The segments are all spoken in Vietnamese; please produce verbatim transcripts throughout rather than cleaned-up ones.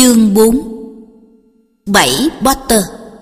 Chương bốn. Bảy Potter.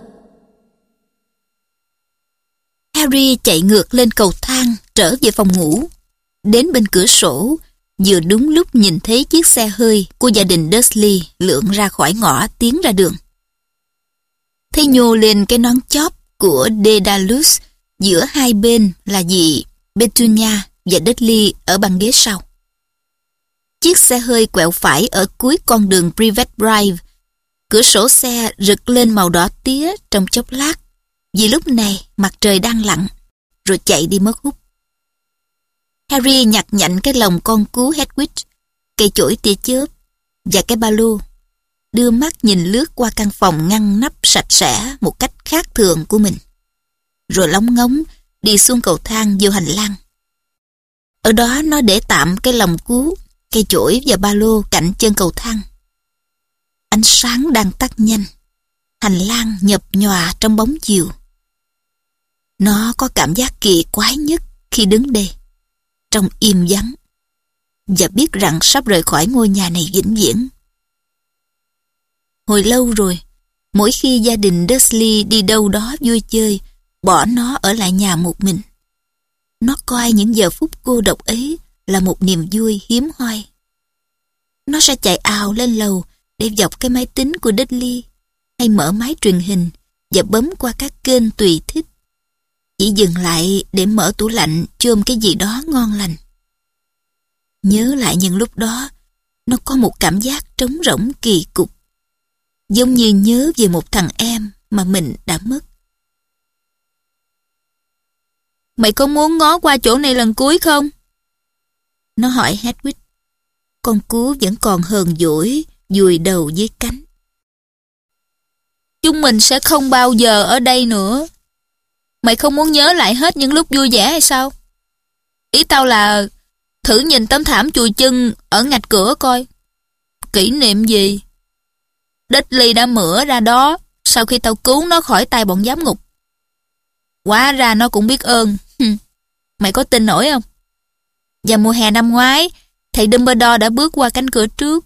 Harry chạy ngược lên cầu thang trở về phòng ngủ. Đến bên cửa sổ, vừa đúng lúc nhìn thấy chiếc xe hơi của gia đình Dursley lượn ra khỏi ngõ tiến ra đường. Thấy nhô lên cái nón chóp của Daedalus, giữa hai bên là dì Petunia và Dudley ở băng ghế sau. Chiếc xe hơi quẹo phải ở cuối con đường Privet Drive. Cửa sổ xe rực lên màu đỏ tía trong chốc lát, vì lúc này mặt trời đang lặn, rồi chạy đi mất hút. Harry nhặt nhạnh cái lồng con cú Hedwig, cây chổi tia chớp và cái ba lô, đưa mắt nhìn lướt qua căn phòng ngăn nắp sạch sẽ một cách khác thường của mình, rồi lóng ngóng đi xuống cầu thang vô hành lang. Ở đó nó để tạm cái lồng cú, cây chổi và ba lô cạnh chân cầu thang. Ánh sáng đang tắt nhanh, hành lang nhập nhòa trong bóng chiều. Nó có cảm giác kỳ quái nhất khi đứng đây, trong im vắng, và biết rằng sắp rời khỏi ngôi nhà này vĩnh viễn. Hồi lâu rồi, mỗi khi gia đình Dursley đi đâu đó vui chơi, bỏ nó ở lại nhà một mình. Nó coi những giờ phút cô độc ấy là một niềm vui hiếm hoi. Nó sẽ chạy ào lên lầu để dọc cái máy tính của Dudley, hay mở máy truyền hình và bấm qua các kênh tùy thích, chỉ dừng lại để mở tủ lạnh chôm cái gì đó ngon lành. Nhớ lại những lúc đó, nó có một cảm giác trống rỗng kỳ cục, giống như nhớ về một thằng em mà mình đã mất. Mày có muốn ngó qua chỗ này lần cuối không? Nó hỏi Hedwig. Con cú vẫn còn hờn dỗi, dùi đầu dưới cánh. Chúng mình sẽ không bao giờ ở đây nữa. Mày không muốn nhớ lại hết những lúc vui vẻ hay sao? Ý tao là thử nhìn tấm thảm chùi chân ở ngạch cửa coi. Kỷ niệm gì? Dudley đã mửa ra đó sau khi tao cứu nó khỏi tay bọn giám ngục. Hóa ra nó cũng biết ơn. Mày có tin nổi không? Và mùa hè năm ngoái, thầy Dumbledore đã bước qua cánh cửa trước.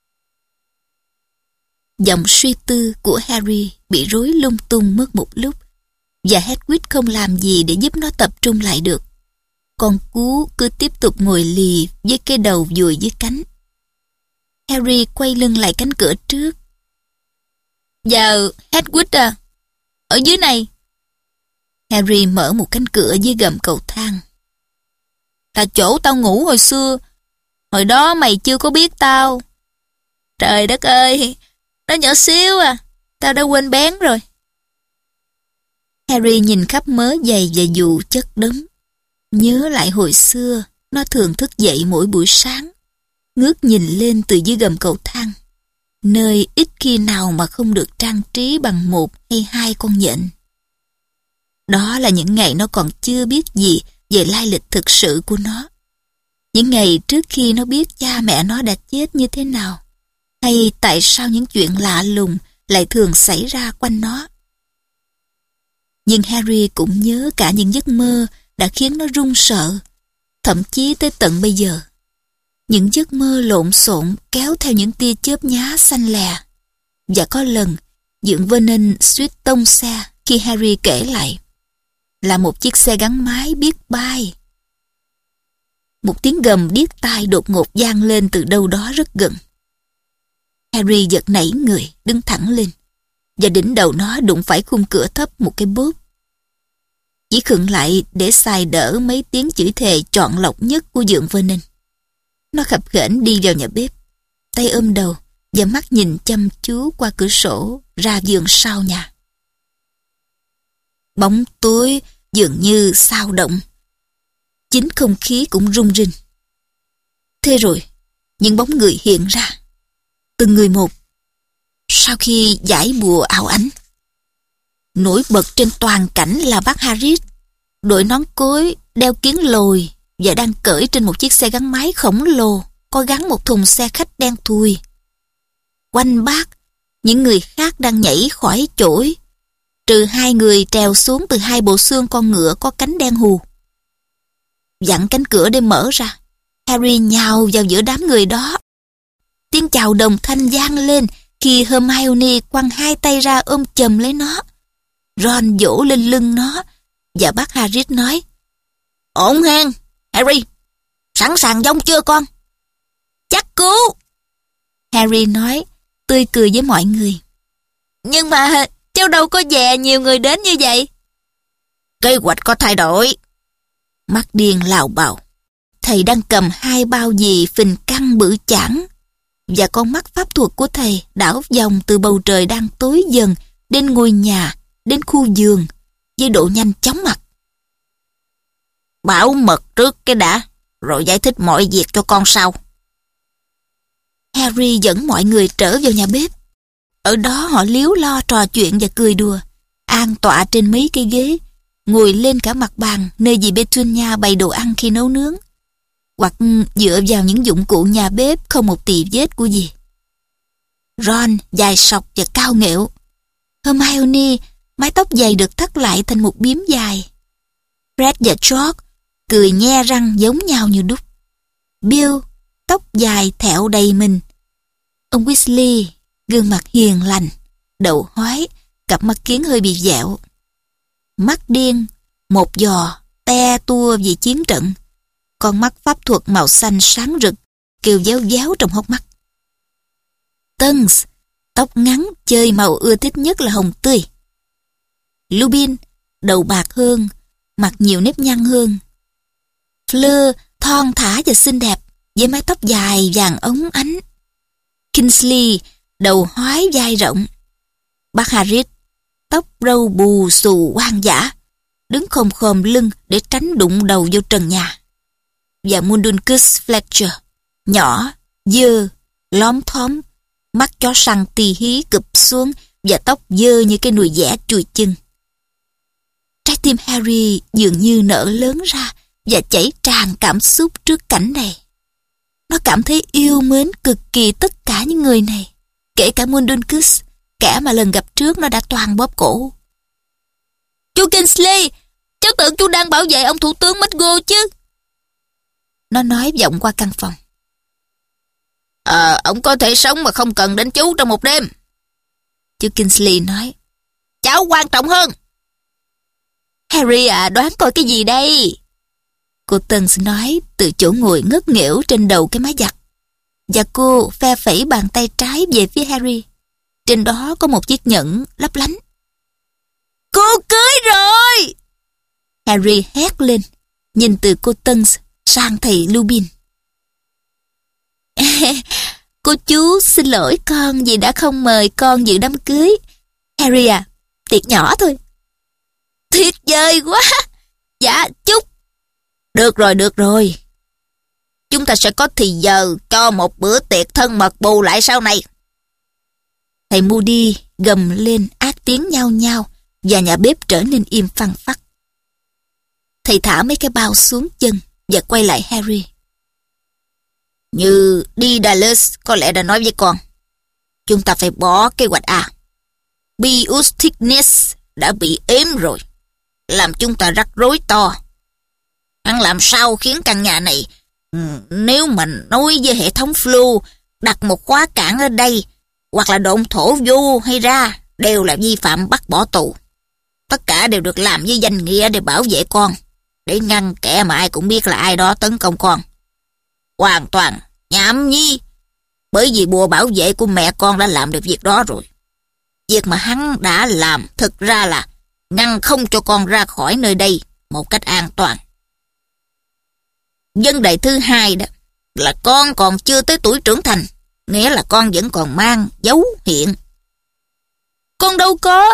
Giọng suy tư của Harry bị rối lung tung mất một lúc, và Hedwig không làm gì để giúp nó tập trung lại được. Con cú cứ tiếp tục ngồi lì với cái đầu vùi dưới cánh. Harry quay lưng lại cánh cửa trước. Giờ Hedwig à, ở dưới này. Harry mở một cánh cửa dưới gầm cầu thang. Là chỗ tao ngủ hồi xưa. Hồi đó mày chưa có biết tao. Trời đất ơi, nó nhỏ xíu à, tao đã quên bén rồi. Harry nhìn khắp mớ giày và dù chất đống. Nhớ lại hồi xưa, nó thường thức dậy mỗi buổi sáng, ngước nhìn lên từ dưới gầm cầu thang, nơi ít khi nào mà không được trang trí bằng một hay hai con nhện. Đó là những ngày nó còn chưa biết gì về lai lịch thực sự của nó. Những ngày trước khi nó biết cha mẹ nó đã chết như thế nào, hay tại sao những chuyện lạ lùng lại thường xảy ra quanh nó. Nhưng Harry cũng nhớ cả những giấc mơ đã khiến nó run sợ, thậm chí tới tận bây giờ. Những giấc mơ lộn xộn kéo theo những tia chớp nhá xanh lè. Và có lần, Dượng Vernon suýt tông xe khi Harry kể lại. Là một chiếc xe gắn máy biết bay. Một tiếng gầm điếc tai đột ngột vang lên từ đâu đó rất gần. Harry giật nảy người, đứng thẳng lên, và đỉnh đầu nó đụng phải khung cửa thấp một cái bốp. Chỉ khựng lại để xài đỡ mấy tiếng chửi thề chọn lọc nhất của Dượng Vernon. Nó khập khểnh đi vào nhà bếp, tay ôm đầu và mắt nhìn chăm chú qua cửa sổ ra vườn sau nhà. Bóng tối dường như xao động, chính không khí cũng rung rinh. Thế rồi, những bóng người hiện ra, từng người một. Sau khi giải bùa ảo ánh, nổi bật trên toàn cảnh là bác Harris, đội nón cối, đeo kiếng lồi và đang cởi trên một chiếc xe gắn máy khổng lồ có gắn một thùng xe khách đen thui. Quanh bác, những người khác đang nhảy khỏi chổi, trừ hai người trèo xuống từ hai bộ xương con ngựa có cánh đen hù. Dặn cánh cửa để mở ra, Harry nhào vào giữa đám người đó. Tiếng chào đồng thanh vang lên Khi Hermione quăng hai tay ra ôm chầm lấy nó, Ron vỗ lên lưng nó và bác Hagrid nói: "Ổn hen, Harry, sẵn sàng vông chưa con?" "Chắc cú," Harry nói, tươi cười với mọi người. "Nhưng mà cháu đâu có dè nhiều người đến như vậy." "Kế hoạch có thay đổi." Mắt điên lào bào. Thầy đang cầm hai bao bì phình căng bự chảng, và con mắt pháp thuật của thầy đảo vòng từ bầu trời đang tối dần đến ngôi nhà, đến khu vườn, với độ nhanh chóng mặt. "Bảo mật trước cái đã, rồi giải thích mọi việc cho con sau." Harry dẫn mọi người trở vào nhà bếp. Ở đó họ líu lo trò chuyện và cười đùa, an tọa trên mấy cây ghế, ngồi lên cả mặt bàn nơi dì Petunia bày đồ ăn khi nấu nướng, hoặc dựa vào những dụng cụ nhà bếp không một tì vết của dì. Ron dài sọc và cao nghệu. Hermione mái tóc dày được thắt lại thành một bím dài. Fred và George cười nhe răng giống nhau như đúc. Bill tóc dài thẹo đầy mình. Ông Weasley gương mặt hiền lành, đầu hói, cặp mắt kiến hơi bị dẹo. Mắt điên, một giò te tua vì chiến trận, con mắt pháp thuật màu xanh sáng rực kêu déo déo trong hốc mắt. Tuns tóc ngắn chơi màu ưa thích nhất là hồng tươi. Lupin đầu bạc hơn, mặt nhiều nếp nhăn hơn. Fleur thon thả và xinh đẹp với mái tóc dài vàng óng ánh. Kingsley đầu hói vai rộng. Bác Hagrid tóc râu bù xù hoang dã, đứng khom khom lưng để tránh đụng đầu vô trần nhà. Và Mundungus Fletcher nhỏ, dơ, lóm thóm, mắt chó săn tì hí cụp xuống và tóc dơ như cái nùi dẻ chùi chân. Trái tim Harry dường như nở lớn ra và chảy tràn cảm xúc trước cảnh này. Nó cảm thấy yêu mến cực kỳ tất cả những người này, kể cả Mundungus, kẻ mà lần gặp trước nó đã toàn bóp cổ. "Chú Kingsley, cháu tưởng chú đang bảo vệ ông thủ tướng McGonagall chứ?" Nó nói vọng qua căn phòng. Ờ, ông có thể sống mà không cần đến chú trong một đêm." Chú Kingsley nói. "Cháu quan trọng hơn." "Harry à, đoán coi cái gì đây?" Cô Tuns nói từ chỗ ngồi ngất nghỉu trên đầu cái mái giặt. Và cô phe phẩy bàn tay trái về phía Harry. Trên đó có một chiếc nhẫn lấp lánh. "Cô cưới rồi!" Harry hét lên, nhìn từ cô Tuns sang thầy Lupin. "Cô chú xin lỗi con vì đã không mời con dự đám cưới. Harry à, tiệc nhỏ thôi." "Tuyệt vời quá! Dạ, chúc." "Được rồi, được rồi. Chúng ta sẽ có thì giờ cho một bữa tiệc thân mật bù lại sau này." Thầy Moody gầm lên ác tiếng nhao nhao và nhà bếp trở nên im phăng phắc. Thầy thả mấy cái bao xuống chân và quay lại Harry. "Như Daedalus có lẽ đã nói với con, chúng ta phải bỏ kế hoạch A. Pius Thickness đã bị ếm rồi, làm chúng ta rắc rối to. Hắn làm sao khiến căn nhà này, nếu mà nối với hệ thống flu, đặt một khóa cản ở đây, hoặc là độn thổ vô hay ra, đều là vi phạm bắt bỏ tù. Tất cả đều được làm với danh nghĩa để bảo vệ con, để ngăn kẻ mà ai cũng biết là ai đó tấn công con. Hoàn toàn nhảm nhí, bởi vì bùa bảo vệ của mẹ con đã làm được việc đó rồi. Việc mà hắn đã làm thực ra là ngăn không cho con ra khỏi nơi đây một cách an toàn. Vấn đề thứ hai đó là con còn chưa tới tuổi trưởng thành, nghĩa là con vẫn còn mang dấu hiện." "Con đâu có."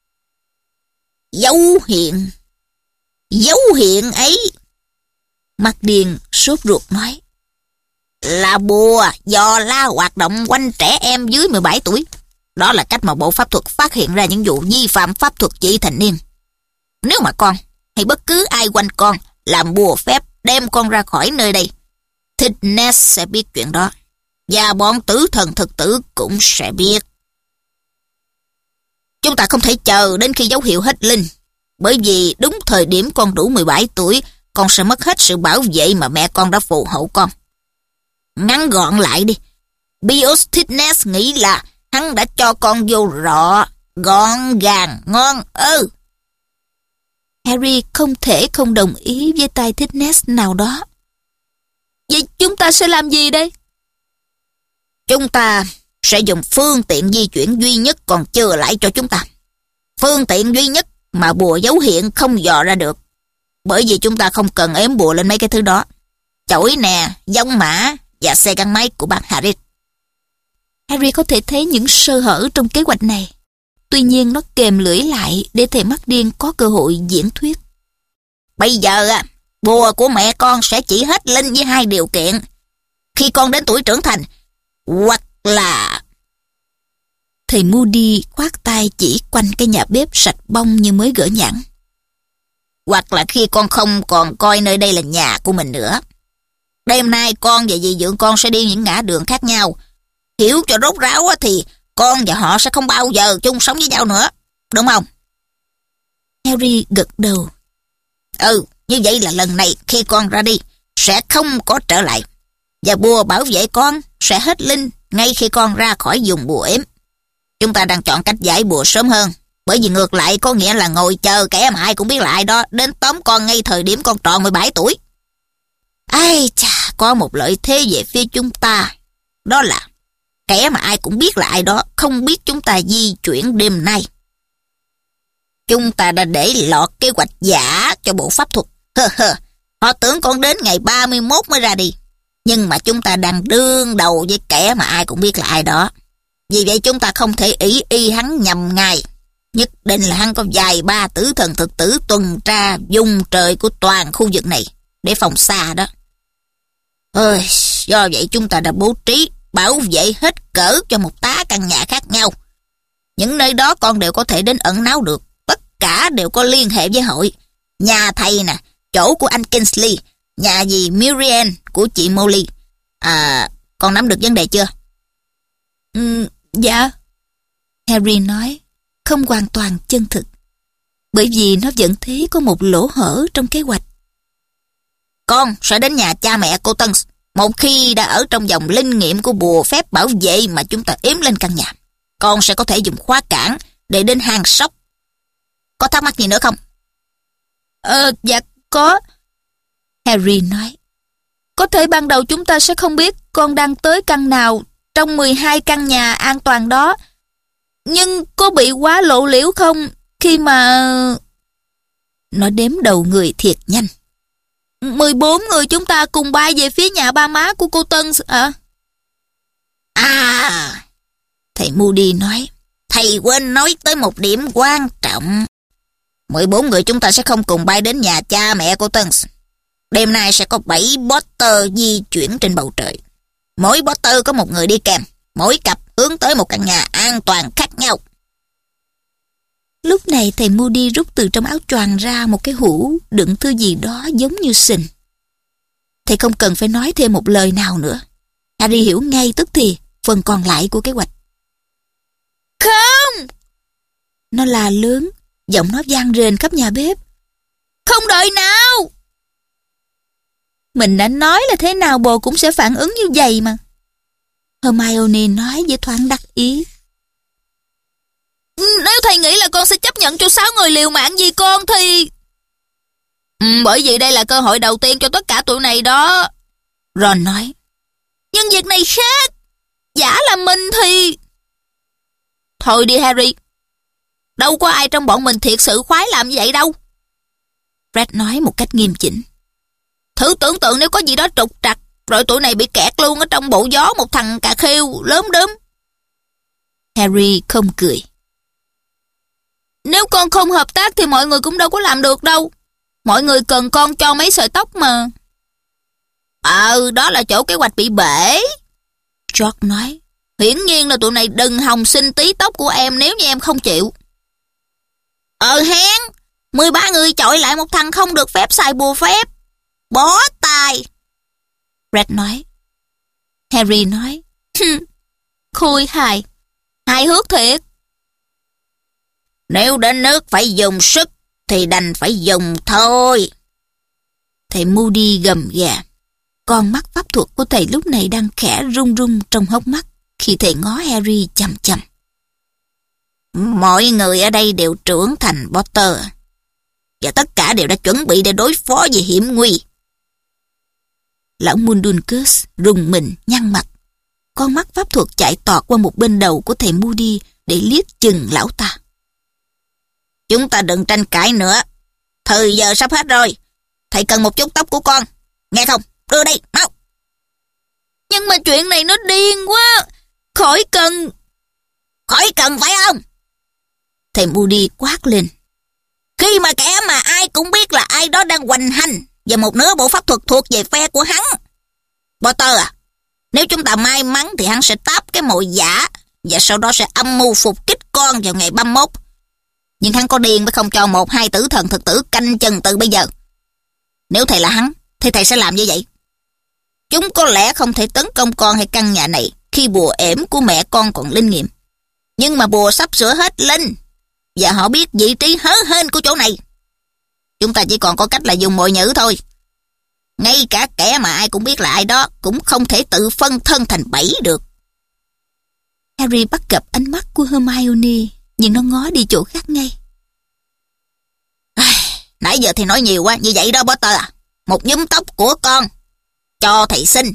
"Dấu hiện, dấu hiện ấy," Mặt Điền sốt ruột nói, "là bùa dò la hoạt động quanh trẻ em dưới mười bảy tuổi. Đó là cách mà bộ pháp thuật phát hiện ra những vụ vi phạm pháp thuật vị thành niên. Nếu mà con hay bất cứ ai quanh con làm bùa phép đem con ra khỏi nơi đây, Thickness sẽ biết chuyện đó, và bọn tử thần thực tử cũng sẽ biết. Chúng ta không thể chờ đến khi dấu hiệu hết linh, bởi vì đúng thời điểm con đủ mười bảy tuổi, con sẽ mất hết sự bảo vệ mà mẹ con đã phù hộ con. Ngắn gọn lại đi, Pius Thickness nghĩ là hắn đã cho con vô rọ, gọn gàng, ngon ư. Harry không thể không đồng ý với tay thích Ness nào đó. Vậy chúng ta sẽ làm gì đây? Chúng ta sẽ dùng phương tiện di chuyển duy nhất còn chưa lại cho chúng ta. Phương tiện duy nhất mà bùa dấu hiện không dò ra được. Bởi vì chúng ta không cần ếm bùa lên mấy cái thứ đó. Chổi nè, giống mã và xe gắn máy của bác Harris. Harry có thể thấy những sơ hở trong kế hoạch này. Tuy nhiên nó kềm lưỡi lại để thầy mắt điên có cơ hội diễn thuyết. Bây giờ à, bùa của mẹ con sẽ chỉ hết linh với hai điều kiện. Khi con đến tuổi trưởng thành, hoặc là... Thầy Moody khoát tay chỉ quanh cái nhà bếp sạch bông như mới gỡ nhãn. Hoặc là khi con không còn coi nơi đây là nhà của mình nữa. Đêm nay con và dì dượng con sẽ đi những ngã đường khác nhau. Hiểu cho rốt ráo thì con và họ sẽ không bao giờ chung sống với nhau nữa. Đúng không? Harry gật đầu. Ừ, như vậy là lần này khi con ra đi sẽ không có trở lại. Và bùa bảo vệ con sẽ hết linh ngay khi con ra khỏi vùng bùa ếm. Chúng ta đang chọn cách giải bùa sớm hơn. Bởi vì ngược lại có nghĩa là ngồi chờ kẻ mà ai cũng biết là ai đó đến tóm con ngay thời điểm con tròn mười bảy tuổi. Ai chà, có một lợi thế về phía chúng ta. Đó là kẻ mà ai cũng biết là ai đó không biết chúng ta di chuyển đêm nay. Chúng ta đã để lọt kế hoạch giả cho bộ pháp thuật. Hơ hơ, họ tưởng con đến ngày ba mươi mốt mới ra đi. Nhưng mà chúng ta đang đương đầu với kẻ mà ai cũng biết là ai đó. Vì vậy chúng ta không thể ý y hắn nhầm ngày. Nhất định là hắn có vài ba tử thần thực tử tuần tra vùng trời của toàn khu vực này để phòng xa đó. Ơi, do vậy chúng ta đã bố trí bảo vệ hết cỡ cho một tá căn nhà khác nhau. Những nơi đó con đều có thể đến ẩn náu được. Tất cả đều có liên hệ với hội. Nhà thầy nè, chỗ của anh Kingsley, nhà dì Muriel của chị Molly. À, con nắm được vấn đề chưa? Ừ, dạ. Harry nói, không hoàn toàn chân thực. Bởi vì nó vẫn thấy có một lỗ hở trong kế hoạch. Con sẽ đến nhà cha mẹ cô Tân. Một khi đã ở trong vòng linh nghiệm của bùa phép bảo vệ mà chúng ta ếm lên căn nhà, con sẽ có thể dùng khóa cản để đến hang sóc. Có thắc mắc gì nữa không? Ờ, dạ có. Harry nói, có thể ban đầu chúng ta sẽ không biết con đang tới căn nào trong mười hai căn nhà an toàn đó. Nhưng có bị quá lộ liễu không khi mà... Nó đếm đầu người thiệt nhanh. mười bốn người chúng ta cùng bay về phía nhà ba má của cô Tân à? À, thầy Moody nói, thầy quên nói tới một điểm quan trọng. mười bốn người chúng ta sẽ không cùng bay đến nhà cha mẹ cô Tân. Đêm nay sẽ có bảy Potter di chuyển trên bầu trời. Mỗi Potter có một người đi kèm. Mỗi cặp hướng tới một căn nhà an toàn khác nhau. Lúc này thầy Moody rút từ trong áo choàng ra một cái hũ đựng thứ gì đó giống như sình. Thầy không cần phải nói thêm một lời nào nữa. Harry hiểu ngay tức thì phần còn lại của kế hoạch. Không! Nó la lớn, giọng nó vang rền khắp nhà bếp. Không đợi nào! Mình đã nói là thế nào bồ cũng sẽ phản ứng như vậy mà. Hermione nói với thoáng đắc ý. Nếu thầy nghĩ là con sẽ chấp nhận cho sáu người liều mạng vì con thì... Ừ, bởi vì đây là cơ hội đầu tiên cho tất cả tụi này đó. Ron nói. Nhưng việc này khác. Giả là mình thì... Thôi đi Harry. Đâu có ai trong bọn mình thiệt sự khoái làm vậy đâu. Fred nói một cách nghiêm chỉnh. Thử tưởng tượng nếu có gì đó trục trặc, rồi tụi này bị kẹt luôn ở trong bộ gió một thằng cà khêu lớn đớm. Harry không cười. Nếu con không hợp tác thì mọi người cũng đâu có làm được đâu. Mọi người cần con cho mấy sợi tóc mà. Ờ, đó là chỗ kế hoạch bị bể. George nói. Hiển nhiên là tụi này đừng hòng xin tí tóc của em nếu như em không chịu. Ờ hén, mười ba người chọi lại một thằng không được phép xài bùa phép. Bó tay. Fred nói. Harry nói. Khôi hài. Hài hước thiệt. Nếu đến nước phải dùng sức thì đành phải dùng thôi. Thầy Moody gầm gà. Con mắt pháp thuật của thầy lúc này đang khẽ rung rung trong hốc mắt. khi thầy ngó Harry chằm chằm. Mọi người ở đây đều trưởng thành, Potter. Và tất cả đều đã chuẩn bị để đối phó với hiểm nguy. Lão Mundungus rùng mình nhăn mặt. Con mắt pháp thuật chạy tọt qua một bên đầu của thầy Moody để liếc chừng lão ta. Chúng ta đừng tranh cãi nữa. Thời giờ sắp hết rồi. Thầy cần một chút tóc của con. Nghe không? Đưa đây, mau. Nhưng mà chuyện này nó điên quá. Khỏi cần. Khỏi cần phải không? Thầy Moody quát lên. Khi mà kẻ mà ai cũng biết là ai đó đang hoành hành và một nửa bộ pháp thuật thuộc về phe của hắn. Potter à, nếu chúng ta may mắn thì hắn sẽ táp cái mồi giả và sau đó sẽ âm mưu phục kích con vào ngày ba mươi mốt. Nhưng hắn có điên mới không cho một hai tử thần thực tử canh chừng từ bây giờ. Nếu thầy là hắn thì thầy sẽ làm như vậy. Chúng có lẽ không thể tấn công con hay căn nhà này khi bùa ẻm của mẹ con còn linh nghiệm. Nhưng mà bùa sắp sửa hết linh và họ biết vị trí hớ hên của chỗ này. Chúng ta chỉ còn có cách là dùng mọi nhữ thôi. Ngay cả kẻ mà ai cũng biết là ai đó cũng không thể tự phân thân thành bẫy được. Harry bắt gặp ánh mắt của Hermione, nhưng nó ngó đi chỗ khác ngay. Nãy giờ thì nói nhiều quá, như vậy đó Potter à. Một nhúm tóc của con, cho thầy xin.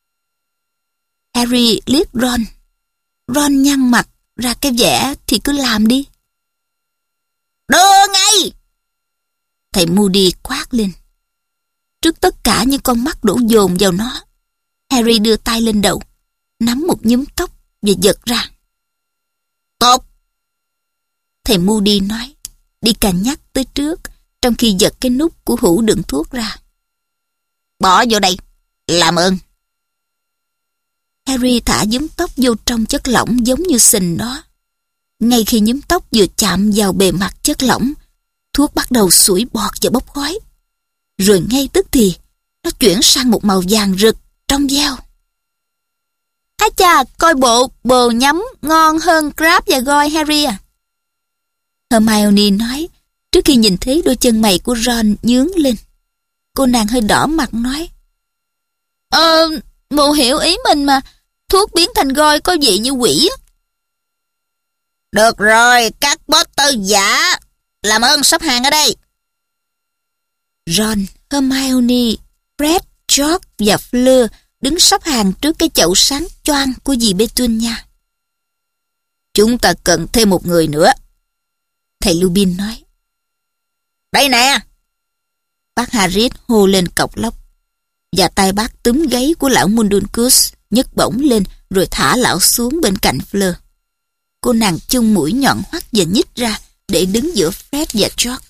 Harry liếc Ron. Ron nhăn mặt ra cái vẻ thì cứ làm đi. Đưa ngay! Thầy Moody quát lên. Trước tất cả những con mắt đổ dồn vào nó, Harry đưa tay lên đầu, nắm một nhúm tóc và giật ra. Tốt! Thầy Moody nói, đi cà nhắc tới trước, trong khi giật cái nút của hũ đựng thuốc ra. Bỏ vô đây, làm ơn. Harry thả nhúm tóc vô trong chất lỏng giống như sình đó. Ngay khi nhúm tóc vừa chạm vào bề mặt chất lỏng, thuốc bắt đầu sủi bọt và bốc khói. Rồi ngay tức thì, nó chuyển sang một màu vàng rực, trong veo. Á chà, coi bộ bồ nhắm ngon hơn Crab và Goyle, Harry à. Hermione nói, trước khi nhìn thấy đôi chân mày của Ron nhướng lên. Cô nàng hơi đỏ mặt nói, Ờ, bộ hiểu ý mình mà, thuốc biến thành Goyle có vị như quỷ á. Được rồi, các Potter giả, làm ơn sắp hàng ở đây. Ron, Hermione, Fred, George và Fleur đứng sắp hàng trước cái chậu sáng choang của dì Petunia. Chúng ta cần thêm một người nữa, thầy Lupin nói. Đây nè! Bác Harris hô lên cọc lóc, và tay bác túm gáy của lão Mundungus nhấc bổng lên rồi thả lão xuống bên cạnh Fleur. Cô nàng chung mũi nhọn hoắt và nhích ra để đứng giữa Fred và George.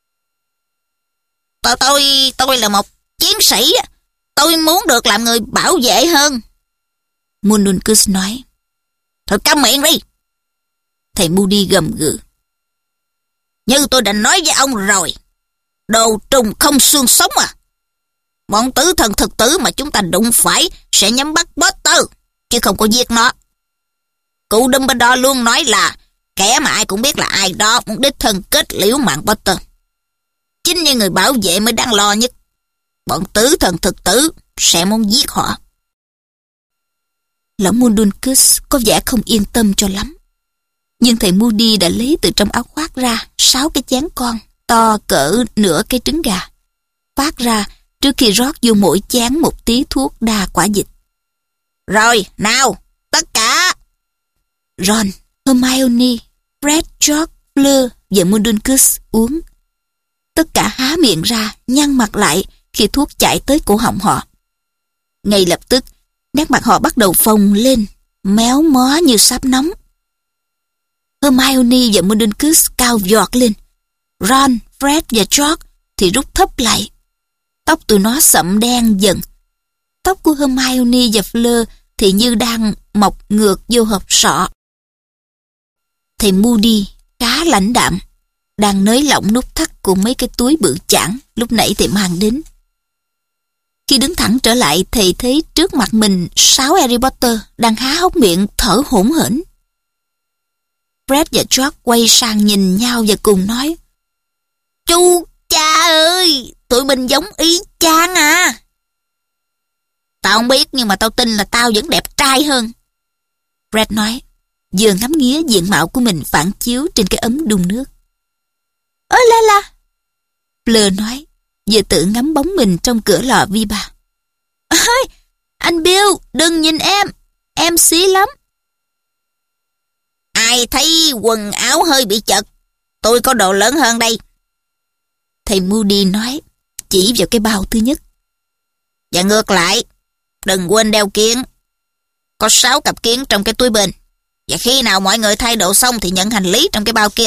Tôi, tôi, tôi là một chiến sĩ. Tôi muốn được làm người bảo vệ hơn. Mundungus nói. Thôi câm miệng đi. Thầy Moody gầm gừ. Như tôi đã nói với ông rồi, đồ trùng không xương sống à. Bọn tử thần thực tử mà chúng ta đụng phải sẽ nhắm bắt Potter, chứ không có giết nó. Cụ Dumbledore luôn nói là kẻ mà ai cũng biết là ai đó muốn đích thân kết liễu mạng Potter. Chính như người bảo vệ mới đáng lo nhất. Bọn tử thần thực tử sẽ muốn giết họ. Lão Mundungus có vẻ không yên tâm cho lắm. Nhưng thầy Moody đã lấy từ trong áo khoác ra sáu cái chén con to cỡ nửa cái trứng gà, phát ra trước khi rót vô mỗi chén một tí thuốc đa quả dịch. Rồi, nào, tất cả. Ron, Hermione, Fred, George, Fleur và Mundungus uống. Tất cả há miệng ra, nhăn mặt lại khi thuốc chạy tới cổ họng họ. Ngay lập tức, nét mặt họ bắt đầu phồng lên, méo mó như sáp nóng. Hermione và Mundungus cao giọt lên. Ron, Fred và George thì rút thấp lại. Tóc tụi nó sậm đen dần. Tóc của Hermione và Fleur thì như đang mọc ngược vô hộp sọ. Thầy Moody khá lãnh đạm, đang nới lỏng nút thắt của mấy cái túi bự chảng lúc nãy thầy mang đến. Khi đứng thẳng trở lại, thầy thấy trước mặt mình sáu Harry Potter đang há hốc miệng thở hổn hển. Fred và George quay sang nhìn nhau và cùng nói: Chú cha ơi, tụi mình giống y chang à. Tao không biết nhưng mà tao tin là tao vẫn đẹp trai hơn. Fred nói, vừa ngắm nghía diện mạo của mình phản chiếu trên cái ấm đun nước. Ôi la la, Fleur nói, vừa tự ngắm bóng mình trong cửa lò vi ba. Ôi, anh Bill, đừng nhìn em, em xí lắm. Ai thấy quần áo hơi bị chật, tôi có đồ lớn hơn đây. Thầy Moody nói, chỉ vào cái bao thứ nhất. Và ngược lại, đừng quên đeo kiếng. Có sáu cặp kiếng trong cái túi bên. Và khi nào mọi người thay đồ xong thì nhận hành lý trong cái bao kia.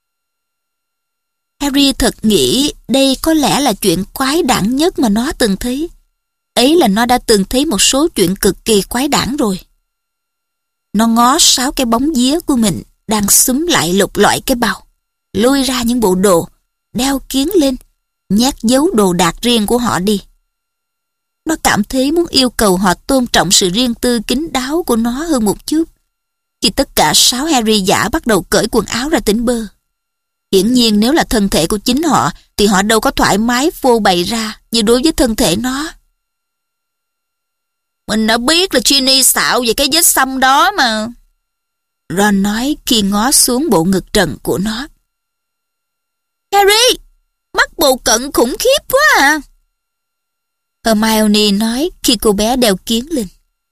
Harry thật nghĩ đây có lẽ là chuyện quái đản nhất mà nó từng thấy. Ấy là nó đã từng thấy một số chuyện cực kỳ quái đản rồi. Nó ngó sáu cái bóng vía của mình đang xúm lại lục lọi cái bao, lôi ra những bộ đồ, đeo kiếng lên, nhét dấu đồ đạc riêng của họ đi. Nó cảm thấy muốn yêu cầu họ tôn trọng sự riêng tư kín đáo của nó hơn một chút. Khi tất cả sáu Harry giả bắt đầu cởi quần áo ra tỉnh bơ. Hiển nhiên nếu là thân thể của chính họ thì họ đâu có thoải mái phô bày ra như đối với thân thể nó. Mình đã biết là Ginny xạo về cái vết xăm đó mà. Ron nói khi ngó xuống bộ ngực trần của nó. Harry, mắt bồ cận khủng khiếp quá à. Hermione nói khi cô bé đeo kiếng lên.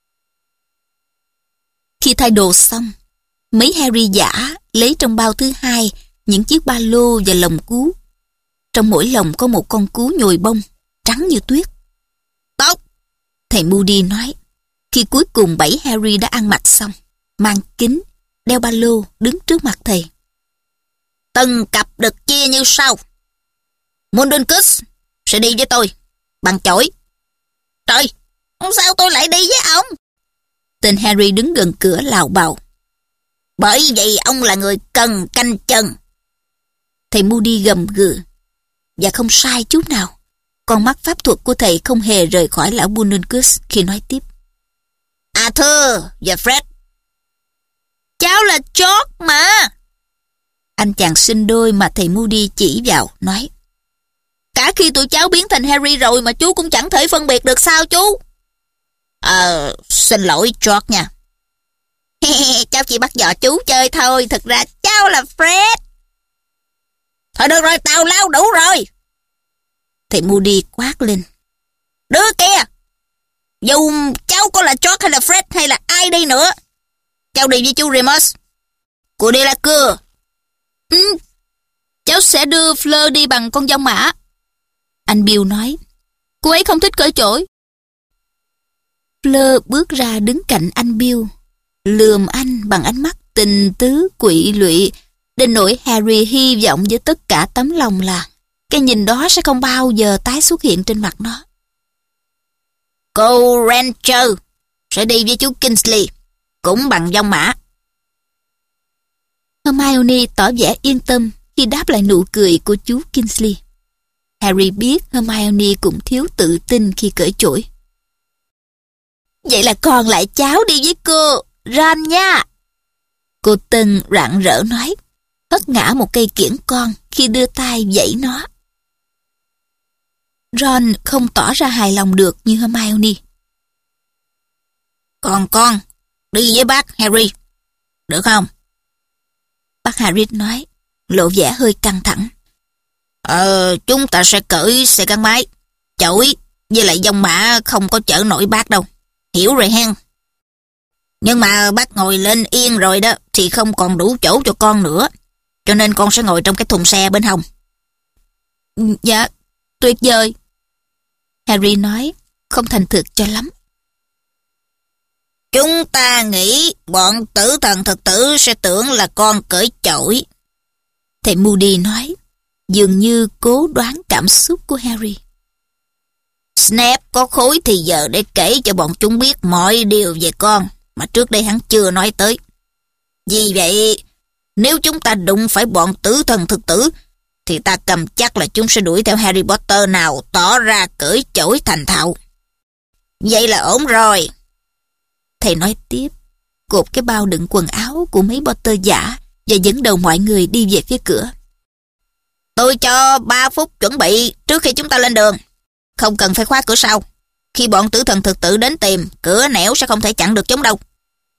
Khi thay đồ xong, mấy Harry giả lấy trong bao thứ hai những chiếc ba lô và lồng cú. Trong mỗi lồng có một con cú nhồi bông, trắng như tuyết. Tốt, thầy Moody nói, khi cuối cùng bảy Harry đã ăn mặc xong, mang kính, đeo ba lô, đứng trước mặt thầy. Từng cặp được chia như sau. Mundungus sẽ đi với tôi, bằng chổi. Trời, sao tôi lại đi với ông? Tên Harry đứng gần cửa lào bào. Bởi vậy ông là người cần canh chân. Thầy Moody gầm gừ. Và không sai chút nào. Con mắt pháp thuật của thầy không hề rời khỏi lão Mundungus khi nói tiếp. Arthur và Fred. Cháu là George mà. Anh chàng sinh đôi mà thầy Moody chỉ vào nói. Cả khi tụi cháu biến thành Harry rồi mà chú cũng chẳng thể phân biệt được sao chú? Ờ, xin lỗi George nha. Cháu chỉ bắt dò chú chơi thôi, thực ra cháu là Fred. Thôi được rồi, tào lao đủ rồi. Thầy Moody quát lên. Đứa kia, dù cháu có là George hay là Fred hay là ai đi nữa, cháu đi với chú Remus. Cô đi là cưa. Ừ, cháu sẽ đưa Fleur đi bằng con dông mã. Anh Bill nói. Cô ấy không thích cởi chổi. Fleur bước ra đứng cạnh anh Bill, lườm anh bằng ánh mắt tình tứ quỵ lụy, đến nỗi Harry hy vọng với tất cả tấm lòng là cái nhìn đó sẽ không bao giờ tái xuất hiện trên mặt nó. Cô Rancher sẽ đi với chú Kingsley, cũng bằng dông mã. Hermione tỏ vẻ yên tâm khi đáp lại nụ cười của chú Kingsley. Harry biết Hermione cũng thiếu tự tin khi cởi chổi. Vậy là còn lại cháu đi với cô, Ron nha. Cô Tân rạng rỡ nói, hất ngã một cây kiển con khi đưa tay vẫy nó. Ron không tỏ ra hài lòng được như Hermione. Còn con, đi với bác Harry, được không? Bác Harry nói, lộ vẻ hơi căng thẳng. Ờ, chúng ta sẽ cởi xe gắn máy, chổi với lại dông mã không có chở nổi bác đâu. Hiểu rồi hen. Nhưng mà bác ngồi lên yên rồi đó thì không còn đủ chỗ cho con nữa. Cho nên con sẽ ngồi trong cái thùng xe bên hông. Dạ, tuyệt vời. Harry nói, không thành thực cho lắm. Chúng ta nghĩ bọn tử thần thực tử sẽ tưởng là con cởi chổi. Thầy Moody nói, dường như cố đoán cảm xúc của Harry. Snape có khối thì giờ để kể cho bọn chúng biết mọi điều về con mà trước đây hắn chưa nói tới. Vì vậy, nếu chúng ta đụng phải bọn tử thần thực tử, thì ta cầm chắc là chúng sẽ đuổi theo Harry Potter nào tỏ ra cởi chổi thành thạo. Vậy là ổn rồi. Thầy nói tiếp, cột cái bao đựng quần áo của mấy Potter giả và dẫn đầu mọi người đi về phía cửa. Tôi cho ba phút chuẩn bị trước khi chúng ta lên đường. Không cần phải khóa cửa sau. Khi bọn tử thần thực tử đến tìm, cửa nẻo sẽ không thể chặn được chúng đâu.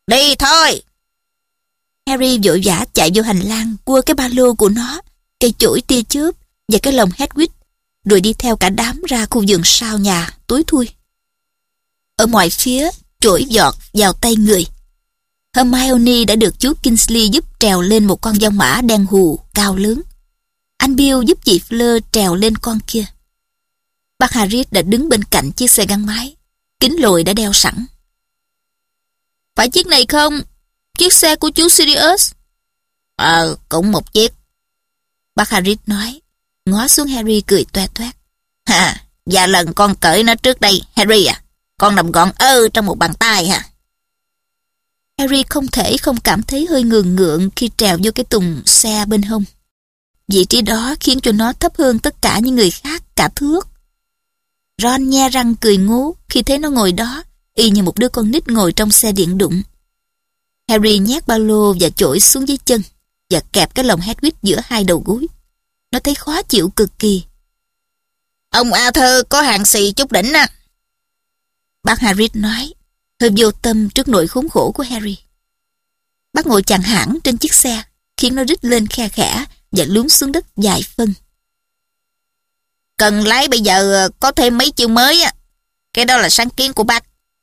Đi thôi. Harry vội vã chạy vô hành lang, cua cái ba lô của nó, cây chổi tia chớp và cái lồng Hedwig, rồi đi theo cả đám ra khu vườn sau nhà, tối thui. Ở mọi phía, trỗi giọt vào tay người. Hermione đã được chú Kingsley giúp trèo lên một con dao mã đen hù, cao lớn. Anh Bill giúp chị Fleur trèo lên con kia. Bác Hagrid đã đứng bên cạnh chiếc xe gắn máy, kính lồi đã đeo sẵn. Phải chiếc này không? Chiếc xe của chú Sirius? Ờ, cũng một chiếc. Bác Hagrid nói, ngó xuống Harry cười toe toét. Ha, và lần con cởi nó trước đây, Harry à, con nằm gọn ơ trong một bàn tay hả? Harry không thể không cảm thấy hơi ngượng ngượng khi trèo vô cái tùng xe bên hông. Vị trí đó khiến cho nó thấp hơn tất cả những người khác cả thước. Ron nhe răng cười ngố khi thấy nó ngồi đó, y như một đứa con nít ngồi trong xe điện đụng. Harry nhét ba lô và chổi xuống dưới chân và kẹp cái lồng Hedwig giữa hai đầu gối. Nó thấy khó chịu cực kỳ. Ông Arthur có hàng xì chút đỉnh à. Bác Hagrid nói, hơi vô tâm trước nỗi khốn khổ của Harry. Bác ngồi chàng hãng trên chiếc xe, khiến nó rít lên khe khẽ và lún xuống đất vài phân. Cần lái bây giờ có thêm mấy chiêu mới á. Cái đó là sáng kiến của bác.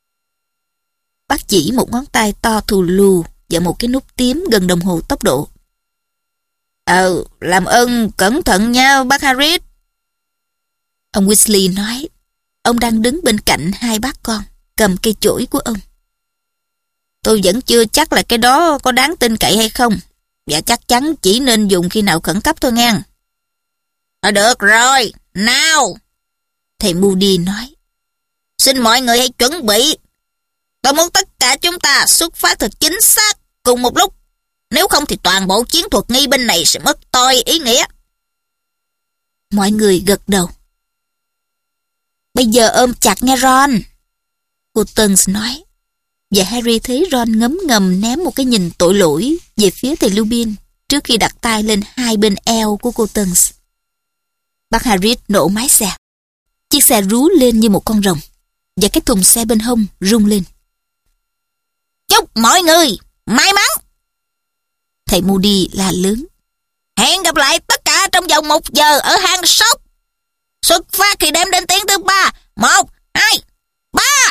Bác chỉ một ngón tay to thù lù và một cái nút tím gần đồng hồ tốc độ. Ờ, làm ơn cẩn thận nha bác Hagrid. Ông Weasley nói, ông đang đứng bên cạnh hai bác con, cầm cây chổi của ông. Tôi vẫn chưa chắc là cái đó có đáng tin cậy hay không. Và chắc chắn chỉ nên dùng khi nào khẩn cấp thôi nghe. Ờ, được rồi, nào. Thầy Moody nói. Xin mọi người hãy chuẩn bị. Tôi muốn tất cả chúng ta xuất phát thật chính xác cùng một lúc. Nếu không thì toàn bộ chiến thuật nghi binh này sẽ mất tôi ý nghĩa. Mọi người gật đầu. Bây giờ ôm chặt nghe Ron, cô Tuns nói. Và Harry thấy Ron ngấm ngầm ném một cái nhìn tội lỗi về phía thầy Lupin trước khi đặt tay lên hai bên eo của cô Tuns. Bác Hagrid nổ máy xe. Chiếc xe rú lên như một con rồng và cái thùng xe bên hông rung lên. Chúc mọi người may mắn. Thầy Moody la lớn. Hẹn gặp lại tất cả trong vòng một giờ ở hang sóc. Xuất phát khi đếm đến tiếng thứ ba. Một, hai, ba.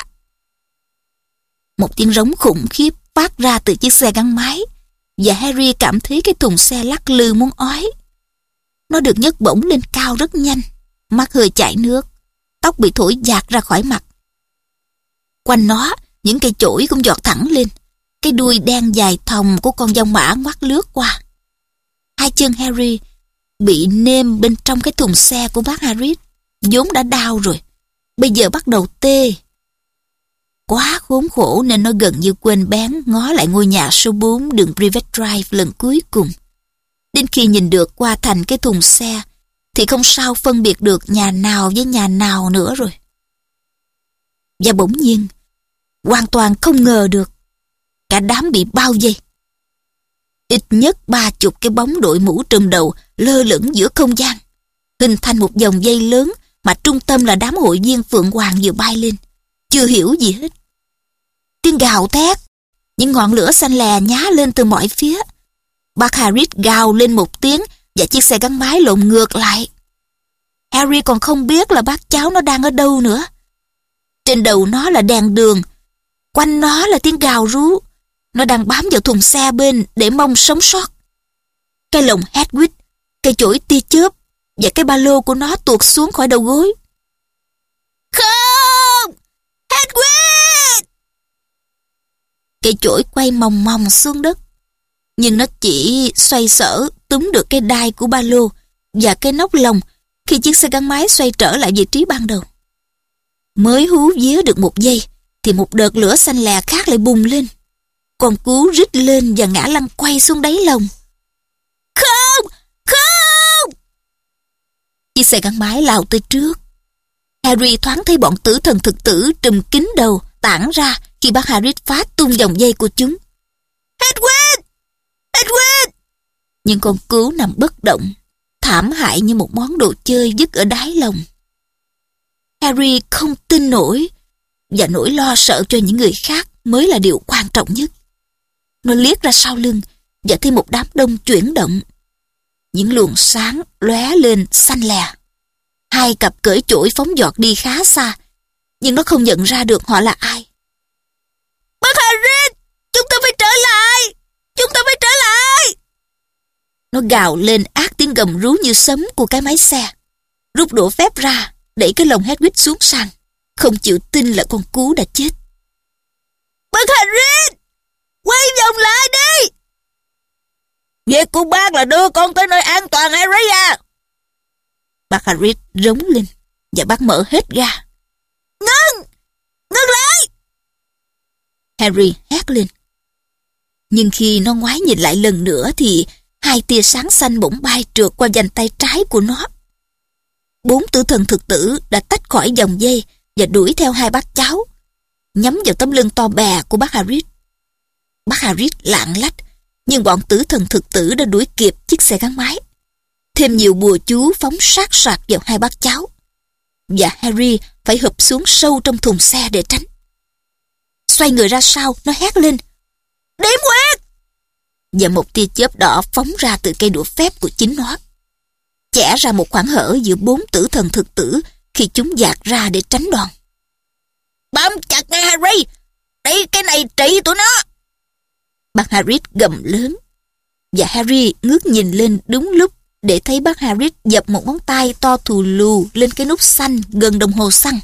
Một tiếng rống khủng khiếp phát ra từ chiếc xe gắn máy và Harry cảm thấy cái thùng xe lắc lư muốn ói. Nó được nhấc bổng lên cao rất nhanh, mắt hơi chảy nước, tóc bị thổi dạt ra khỏi mặt. Quanh nó, những cây chổi cũng giọt thẳng lên, cái đuôi đen dài thòng của con dao mã ngoắt lướt qua. Hai chân Harry bị nêm bên trong cái thùng xe của bác Hagrid, vốn đã đau rồi, bây giờ bắt đầu tê. Quá khốn khổ nên nó gần như quên bén ngó lại ngôi nhà số bốn đường Privet Drive lần cuối cùng. Đến khi nhìn được qua thành cái thùng xe thì không sao phân biệt được nhà nào với nhà nào nữa rồi. Và bỗng nhiên, hoàn toàn không ngờ được, cả đám bị bao vây. Ít nhất ba chục cái bóng đội mũ trùm đầu lơ lửng giữa không gian, hình thành một vòng dây lớn mà trung tâm là đám hội viên Phượng Hoàng vừa bay lên, chưa hiểu gì hết. Tiếng gào thét, những ngọn lửa xanh lè nhá lên từ mọi phía. Bác Hagrid gào lên một tiếng và chiếc xe gắn máy lộn ngược lại. Harry còn không biết là bác cháu nó đang ở đâu nữa. Trên đầu nó là đèn đường, quanh nó là tiếng gào rú. Nó đang bám vào thùng xe bên để mong sống sót. Cái lồng Hedwig, cây chổi tia chớp và cái ba lô của nó tuột xuống khỏi đầu gối. Không! Hedwig! Cây chổi quay mòng mòng xuống đất, nhưng nó chỉ xoay sở túm được cái đai của ba lô và cái nóc lồng khi chiếc xe gắn máy xoay trở lại vị trí ban đầu. Mới hú vía được một giây thì một đợt lửa xanh lè khác lại bùng lên. Con cú rít lên và ngã lăn quay xuống đáy lồng. Không! Không! Chiếc xe gắn máy lao tới trước. Harry thoáng thấy bọn tử thần thực tử trùm kín đầu tản ra khi bác Hagrid phá tung dòng dây của chúng. Hedwig! Hedwig! Nhưng con cú nằm bất động, thảm hại như một món đồ chơi vứt ở đáy lồng. Harry không tin nổi, và nỗi lo sợ cho những người khác mới là điều quan trọng nhất. Nó liếc ra sau lưng và thấy một đám đông chuyển động. Những luồng sáng lóe lên xanh lè. Hai cặp cưỡi chổi phóng giọt đi khá xa, nhưng nó không nhận ra được họ là ai. Bác Harris, chúng ta phải trở lại! Chúng ta phải trở lại! Nó gào lên ác tiếng gầm rú như sấm của cái máy xe. Rút đũa phép ra, đẩy cái lồng Hedwig xuống sàn, không chịu tin là con cú đã chết. Bác Harris, quay vòng lại đi! Việc của bác là đưa con tới nơi an toàn, Harry à! Bác Harris rống lên và bác mở hết ga. Ngưng! Ngưng lại! Harry hét lên. Nhưng khi nó ngoái nhìn lại lần nữa thì hai tia sáng xanh bỗng bay trượt qua vành tay trái của nó. Bốn tử thần thực tử đã tách khỏi dòng dây và đuổi theo hai bác cháu, nhắm vào tấm lưng to bè của bác Harris. Bác Harris lạng lách, nhưng bọn tử thần thực tử đã đuổi kịp chiếc xe gắn máy. Thêm nhiều bùa chú phóng sát sạc vào hai bác cháu, và Harry phải hụp xuống sâu trong thùng xe để tránh. Xoay người ra sau, nó hét lên: Điểm huyệt! Và một tia chớp đỏ phóng ra từ cây đũa phép của chính nó, chẻ ra một khoảng hở giữa bốn tử thần thực tử khi chúng dạt ra để tránh đòn. Bám chặt ngay Harry! Đây, cái này trị tụi nó! Bác Harris gầm lớn, và Harry ngước nhìn lên đúng lúc để thấy bác Harris dập một ngón tay to thù lù lên cái nút xanh gần đồng hồ xăng.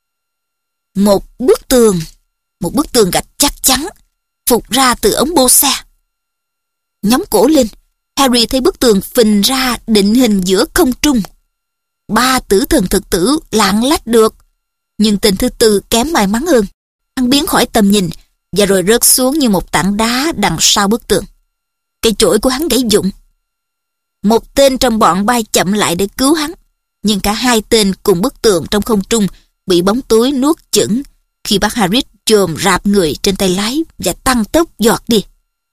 Một bức tường, một bức tường gạch chắc chắn, phụt ra từ ống bô xe. Nhóng cổ lên, Harry thấy bức tường phình ra định hình giữa không trung. Ba tử thần thực tử lạng lách được, nhưng tên thứ tư kém may mắn hơn. Hắn biến khỏi tầm nhìn và rồi rớt xuống như một tảng đá đằng sau bức tường. Cây chổi của hắn gãy vụn. Một tên trong bọn bay chậm lại để cứu hắn, nhưng cả hai tên cùng bức tường trong không trung bị bóng tối nuốt chửng khi bác Harris chồm rạp người trên tay lái và tăng tốc giọt đi.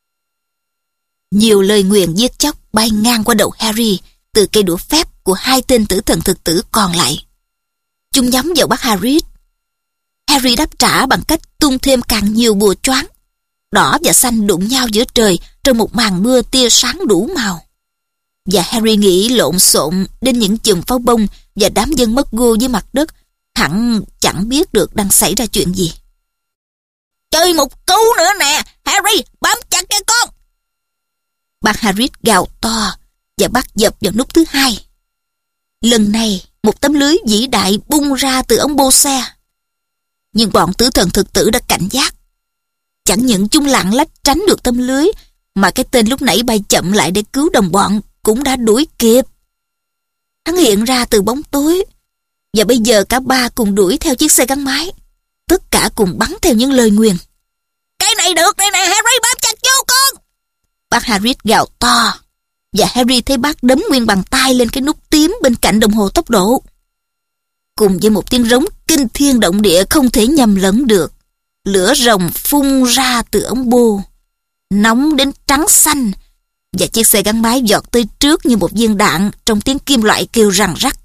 Nhiều lời nguyền giết chóc bay ngang qua đầu Harry từ cây đũa phép của hai tên tử thần thực tử còn lại. Chúng nhắm vào bác Harris. Harry đáp trả bằng cách tung thêm càng nhiều bùa choáng. Đỏ và xanh đụng nhau giữa trời trong một màn mưa tia sáng đủ màu. Và Harry nghĩ lộn xộn đến những chùm pháo bông và đám dân mất gô dưới mặt đất, hẳn chẳng biết được đang xảy ra chuyện gì. Chơi một cú nữa nè, Harry, bám chặt cái con! Bác Harris gào to và bắt dập vào nút thứ hai. Lần này, một tấm lưới vĩ đại bung ra từ ống bô xe. Nhưng bọn tử thần thực tử đã cảnh giác. Chẳng những chúng lạng lách tránh được tấm lưới, mà cái tên lúc nãy bay chậm lại để cứu đồng bọn cũng đã đuổi kịp. Hắn hiện ra từ bóng tối, và bây giờ cả ba cùng đuổi theo chiếc xe gắn máy. Tất cả cùng bắn theo những lời nguyền. Cái này được đây nè, Harry, bám chặt vô con! Bác Harris gào to, và Harry thấy bác đấm nguyên bàn tay lên cái nút tím bên cạnh đồng hồ tốc độ. Cùng với một tiếng rống kinh thiên động địa không thể nhầm lẫn được, lửa rồng phun ra từ ống bô, nóng đến trắng xanh, và chiếc xe gắn máy giọt tới trước như một viên đạn trong tiếng kim loại kêu răng rắc.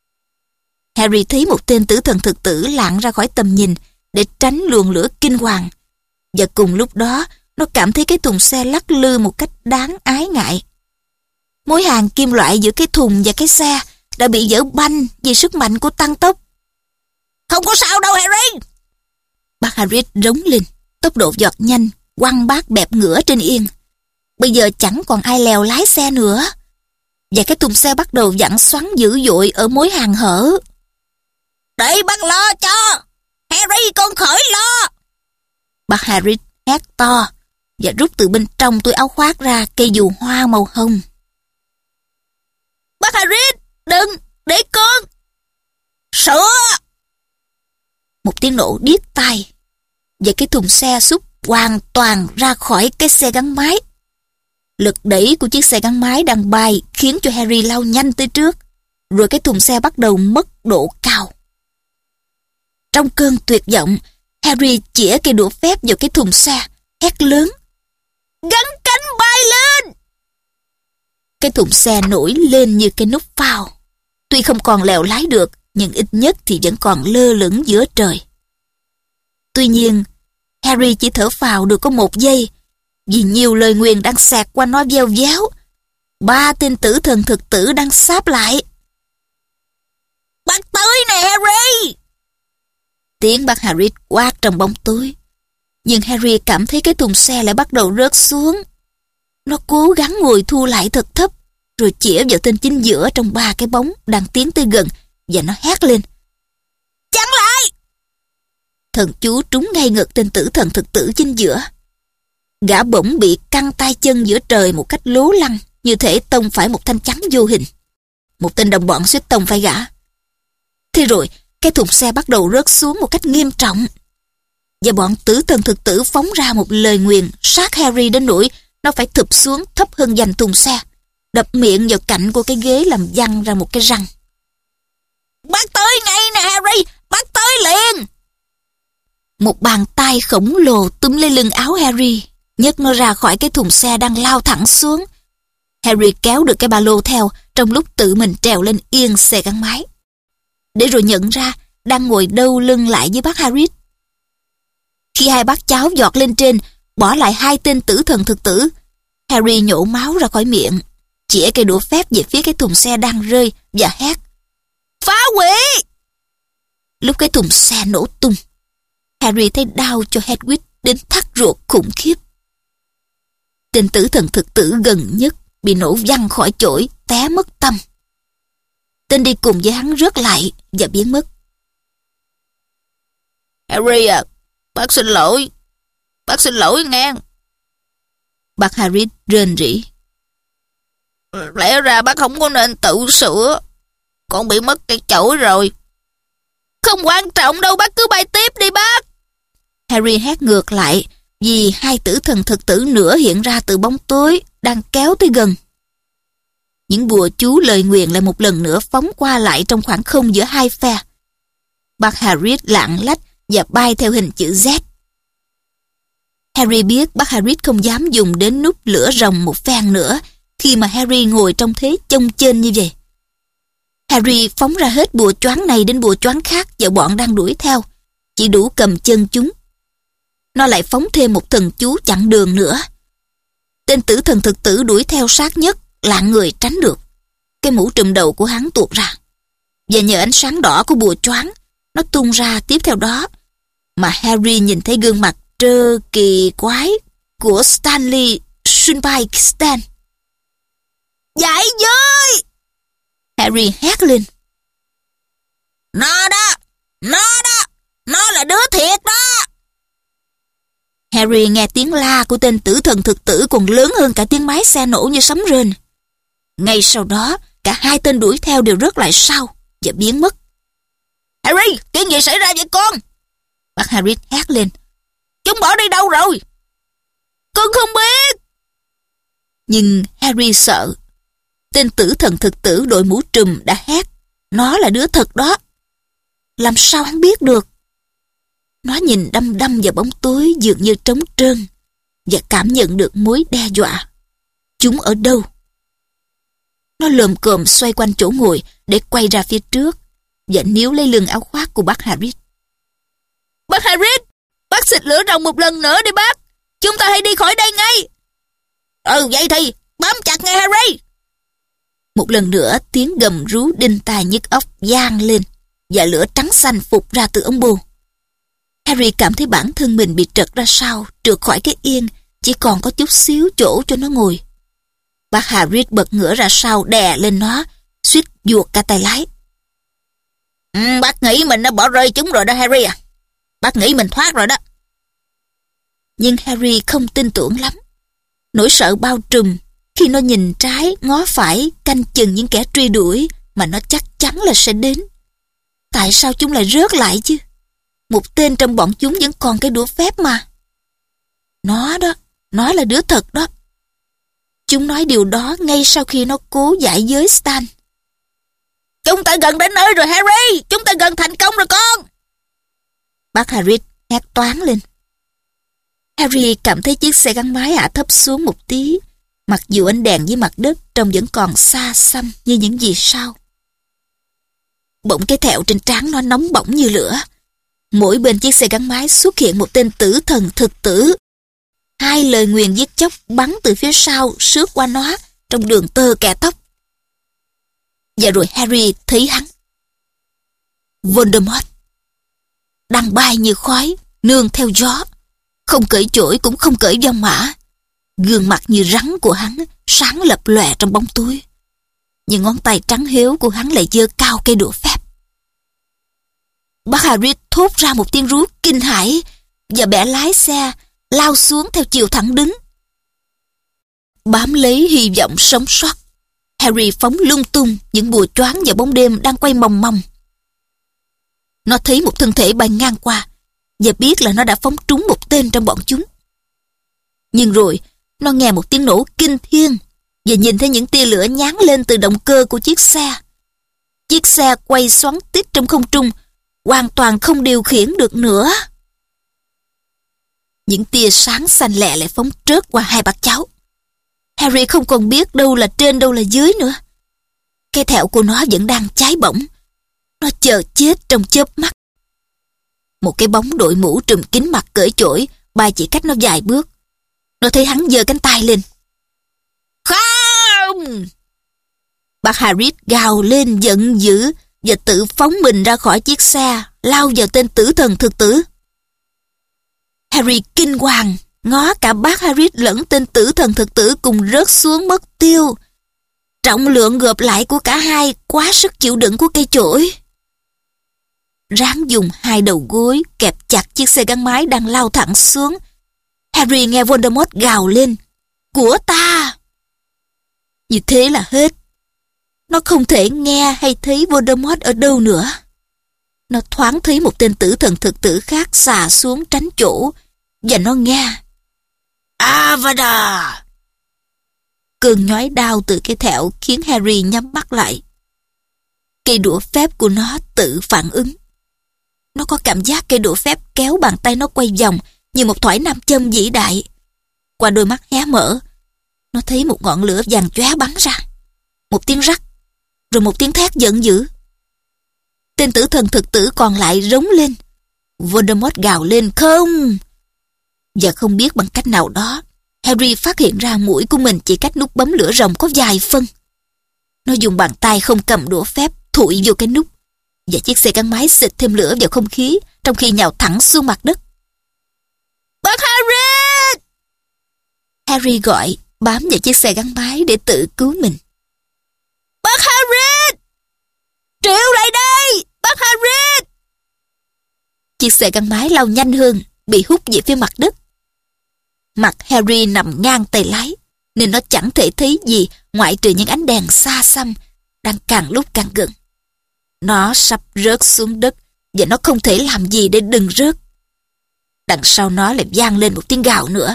Harry thấy một tên tử thần thực tử lạng ra khỏi tầm nhìn để tránh luồng lửa kinh hoàng, và cùng lúc đó nó cảm thấy cái thùng xe lắc lư một cách đáng ái ngại. Mối hàn kim loại giữa cái thùng và cái xe đã bị vỡ banh vì sức mạnh của tăng tốc. Không có sao đâu, Harry! Bác Harris rống lên, tốc độ giọt nhanh, quăng bác bẹp ngửa trên yên. Bây giờ chẳng còn ai lèo lái xe nữa, và cái thùng xe bắt đầu vặn xoắn dữ dội ở mối hàn hở. Để bác lo cho! Harry, con khởi lo! Bác Harris hét to và rút từ bên trong túi áo khoác ra cây dù hoa màu hồng. Bác Harris, đừng, để con! Sữa! Một tiếng nổ điếc tai, và cái thùng xe xúc hoàn toàn ra khỏi cái xe gắn máy. Lực đẩy của chiếc xe gắn máy đang bay khiến cho Harry lao nhanh tới trước, rồi cái thùng xe bắt đầu mất độ cao. Trong cơn tuyệt vọng, Harry chĩa cây đũa phép vào cái thùng xe, hét lớn: Gắn cánh bay lên! Cái thùng xe nổi lên như cái nút phao. Tuy không còn lèo lái được, nhưng ít nhất thì vẫn còn lơ lửng giữa trời. Tuy nhiên, Harry chỉ thở phào được có một giây, Vì nhiều lời nguyền đang xẹt qua nó veo véo. Ba tên tử thần thực tử đang sáp lại. Bác tới nè Harry! Tiếng bác Harry quát trong bóng tối. Nhưng Harry cảm thấy cái thùng xe lại bắt đầu rớt xuống. Nó cố gắng ngồi thu lại thật thấp, rồi chĩa vào tên chính giữa trong ba cái bóng đang tiến tới gần, và nó hét lên. Chặn lại! Thần chú trúng ngay ngực tên tử thần thực tử chính giữa. Gã bỗng bị căng tay chân giữa trời một cách lố lăng, như thể tông phải một thanh chắn vô hình. Một tên đồng bọn suýt tông phải gã. Thế rồi, cái thùng xe bắt đầu rớt xuống một cách nghiêm trọng. Và bọn tử thần thực tử phóng ra một lời nguyền sát Harry đến nỗi nó phải thụp xuống thấp hơn dành thùng xe, đập miệng vào cạnh của cái ghế làm văng ra một cái răng. Bác tới ngay nè Harry! Bác tới liền! Một bàn tay khổng lồ túm lấy lưng áo Harry, nhấc nó ra khỏi cái thùng xe đang lao thẳng xuống. Harry kéo được cái ba lô theo trong lúc tự mình trèo lên yên xe gắn máy. Để rồi nhận ra đang ngồi đâu lưng lại với bác Harry. Khi hai bác cháu giọt lên trên, bỏ lại hai tên tử thần thực tử, Harry nhổ máu ra khỏi miệng, chĩa cây đũa phép về phía cái thùng xe đang rơi và hét: Phá hủy! Lúc cái thùng xe nổ tung, Harry thấy đau cho Hedwig đến thắt ruột khủng khiếp. Tên tử thần thực tử gần nhất bị nổ văng khỏi chổi, té mất tâm. Tên đi cùng với hắn rớt lại và biến mất. Harry à, bác xin lỗi. Bác xin lỗi nghe. Bác Harry rên rỉ. Lẽ ra bác không có nên tự sửa. Con bị mất cái chổi rồi. Không quan trọng đâu, bác cứ bay tiếp đi bác. Harry hét ngược lại vì hai tử thần thực tử nữa hiện ra từ bóng tối đang kéo tới gần. Những bùa chú lời nguyền lại một lần nữa phóng qua lại trong khoảng không giữa hai phe. Bác Harry lạng lách và bay theo hình chữ Z. Harry biết bác Harry không dám dùng đến nút lửa rồng một phen nữa khi mà Harry ngồi trong thế chông chênh như vậy. Harry phóng ra hết bùa choáng này đến bùa choáng khác và bọn đang đuổi theo, chỉ đủ cầm chân chúng. Nó lại phóng thêm một thần chú chặn đường nữa. Tên tử thần thực tử đuổi theo sát nhất lạng người tránh được. Cái mũ trùm đầu của hắn tuột ra, và nhờ ánh sáng đỏ của bùa choáng, nó tung ra tiếp theo đó, mà Harry nhìn thấy gương mặt trơ kỳ quái của Stanley Sunpike Stan. Dạy với! Harry hét lên. Nó đó! Nó đó! Nó là đứa thiệt đó! Harry nghe tiếng la của tên tử thần thực tử còn lớn hơn cả tiếng máy xe nổ như sấm rền. Ngay sau đó, cả hai tên đuổi theo đều rớt lại sau và biến mất. Harry, chuyện gì xảy ra vậy con? Bác Harry hét lên. Chúng bỏ đi đâu rồi? Con không biết. Nhưng Harry sợ. Tên tử thần thực tử đội mũ trùm đã hét. Nó là đứa thật đó. Làm sao hắn biết được? Nó nhìn đăm đăm vào bóng tối dường như trống trơn và cảm nhận được mối đe dọa. Chúng ở đâu? Nó lồm cồm xoay quanh chỗ ngồi để quay ra phía trước và níu lấy lưng áo khoác của bác Harry. Bác Harry, bác xịt lửa rồng một lần nữa đi bác. Chúng ta hãy đi khỏi đây ngay. Ừ, vậy thì bám chặt nghe Harry. Một lần nữa tiếng gầm rú đinh tai nhức óc vang lên và lửa trắng xanh phụt ra từ ống bô. Harry cảm thấy bản thân mình bị trật ra sau, trượt khỏi cái yên, chỉ còn có chút xíu chỗ cho nó ngồi. Bác Harry bật ngửa ra sau đè lên nó, suýt vuột cả tay lái. Ừ, bác nghĩ mình đã bỏ rơi chúng rồi đó Harry à. Bác nghĩ mình thoát rồi đó. Nhưng Harry không tin tưởng lắm. Nỗi sợ bao trùm khi nó nhìn trái, ngó phải, canh chừng những kẻ truy đuổi mà nó chắc chắn là sẽ đến. Tại sao chúng lại rớt lại chứ? Một tên trong bọn chúng vẫn còn cái đũa phép mà. Nó đó, nó là đứa thật đó. Chúng nói điều đó ngay sau khi nó cố giải giới Stan. Chúng ta gần đến nơi rồi Harry, chúng ta gần thành công rồi con. Bác Harry hét toáng lên. Harry cảm thấy chiếc xe gắn máy hạ thấp xuống một tí, mặc dù ánh đèn với mặt đất trông vẫn còn xa xăm như những vì sao. Bỗng cái thẹo trên trán nó nóng bỏng như lửa. Mỗi bên chiếc xe gắn máy xuất hiện một tên tử thần thực tử. Hai lời nguyền giết chóc bắn từ phía sau sướt qua nó trong đường tơ kẻ tóc. Và rồi Harry thấy hắn. Voldemort đang bay như khói, nương theo gió, không cởi chổi cũng không cởi vong mã. Gương mặt như rắn của hắn sáng lập lòe trong bóng tối. Những ngón tay trắng hiếu của hắn lại giơ cao cây đũa phép. Bác Harry thốt ra một tiếng rú kinh hãi và bẻ lái xe lao xuống theo chiều thẳng đứng. Bám lấy hy vọng sống sót, Harry phóng lung tung những bùa choáng vào bóng đêm đang quay mòng mòng. Nó thấy một thân thể bay ngang qua và biết là nó đã phóng trúng một tên trong bọn chúng. Nhưng rồi nó nghe một tiếng nổ kinh thiên và nhìn thấy những tia lửa nháng lên từ động cơ của chiếc xe. Chiếc xe quay xoắn tít trong không trung, hoàn toàn không điều khiển được nữa. Những tia sáng xanh lẹ lại phóng trớt qua hai bác cháu. Harry không còn biết đâu là trên đâu là dưới nữa. Cái thẹo của nó vẫn đang cháy bỏng. Nó chờ chết trong chớp mắt. Một cái bóng đội mũ trùm kín mặt cởi chổi bay chỉ cách nó vài bước. Nó thấy hắn giơ cánh tay lên. Không! Bác Harry gào lên giận dữ và tự phóng mình ra khỏi chiếc xe, lao vào tên tử thần thực tử. Harry kinh hoàng, ngó cả bác Harry lẫn tên tử thần thực tử cùng rớt xuống mất tiêu. Trọng lượng gộp lại của cả hai quá sức chịu đựng của cây chổi. Ráng dùng hai đầu gối kẹp chặt chiếc xe gắn máy đang lao thẳng xuống, Harry nghe Voldemort gào lên, của ta! Như thế là hết. Nó không thể nghe hay thấy Voldemort ở đâu nữa. Nó thoáng thấy một tên tử thần thực tử khác xà xuống tránh chỗ, và nó nghe Avada! Cơn nhói đau từ cái thẹo khiến Harry nhắm mắt lại. Cây đũa phép của nó tự phản ứng. Nó có cảm giác cây đũa phép kéo bàn tay nó quay vòng như một thỏi nam châm vĩ đại. Qua đôi mắt hé mở, nó thấy một ngọn lửa vàng chóe bắn ra. Một tiếng rắc, rồi một tiếng thét giận dữ. Tên tử thần thực tử còn lại rống lên. Voldemort gào lên không! Và không biết bằng cách nào đó, Harry phát hiện ra mũi của mình chỉ cách nút bấm lửa rồng có vài phân. Nó dùng bàn tay không cầm đũa phép thụi vô cái nút, và chiếc xe gắn máy xịt thêm lửa vào không khí trong khi nhào thẳng xuống mặt đất. Bác Harry! Harry gọi, bám vào chiếc xe gắn máy để tự cứu mình. Bác Harry! Triệu lại đây! Bác Harry! Chiếc xe gắn máy lao nhanh hơn, bị hút về phía mặt đất. Mặt Harry nằm ngang tay lái, nên nó chẳng thể thấy gì ngoại trừ những ánh đèn xa xăm đang càng lúc càng gần. Nó sắp rớt xuống đất và nó không thể làm gì để đừng rớt. Đằng sau nó lại vang lên một tiếng gào nữa.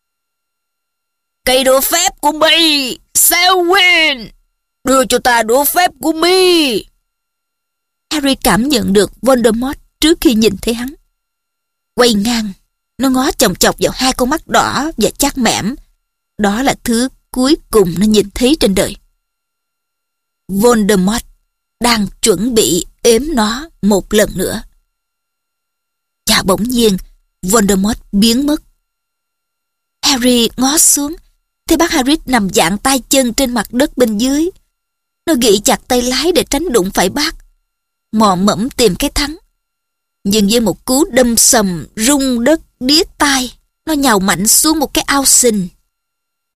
Cây đũa phép của mi, Selwyn! Đưa cho ta đũa phép của mi! Harry cảm nhận được Voldemort trước khi nhìn thấy hắn. Quay ngang, nó ngó chòng chọc vào hai con mắt đỏ và chắc mẻm. Đó là thứ cuối cùng nó nhìn thấy trên đời. Voldemort đang chuẩn bị ếm nó một lần nữa. Và bỗng nhiên, Voldemort biến mất. Harry ngó xuống, thấy bác Harry nằm dạng tay chân trên mặt đất bên dưới. Nó gỉ chặt tay lái để tránh đụng phải bác, mò mẫm tìm cái thắng. Nhưng với một cú đâm sầm rung đất điếc tai, nó nhào mạnh xuống một cái ao sình.